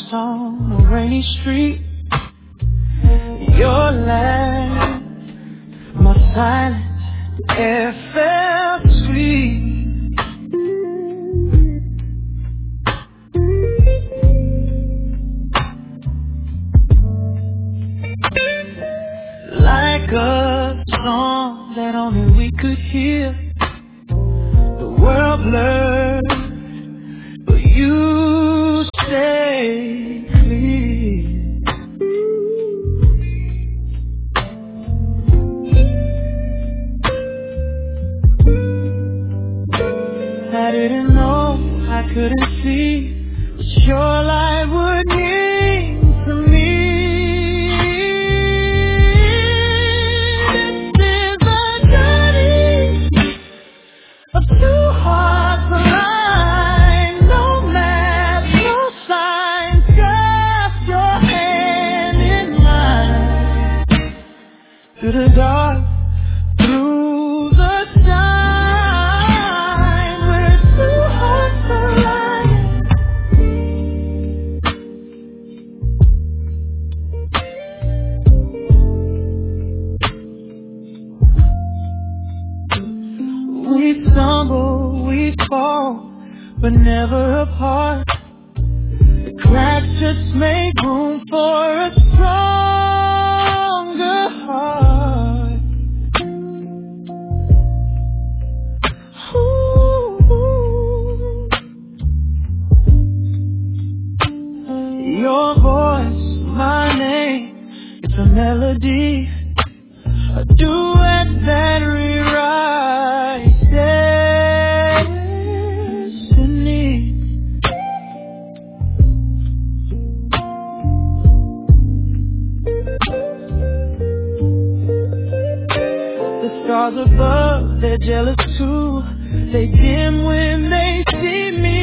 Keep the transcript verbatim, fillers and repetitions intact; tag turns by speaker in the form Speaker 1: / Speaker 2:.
Speaker 1: on a rainy street. Your laugh, my silence, the air felt sweet. Like a song that only we could hear. The world blurred, but you stay clear. I didn't know, I couldn't see what your light would mean to me. This is a journey of two hearts aligned. No map, no signs, just your hand in mine. Through the dark, through the shine, we're two hearts aligned. We stumble, we fall, but never apart. The cracks just make room for a stronger heart. Ooh. Your voice, my name, it's a melody, a duet that rewrites destiny. The stars above, they're jealous too. They dim when they see me.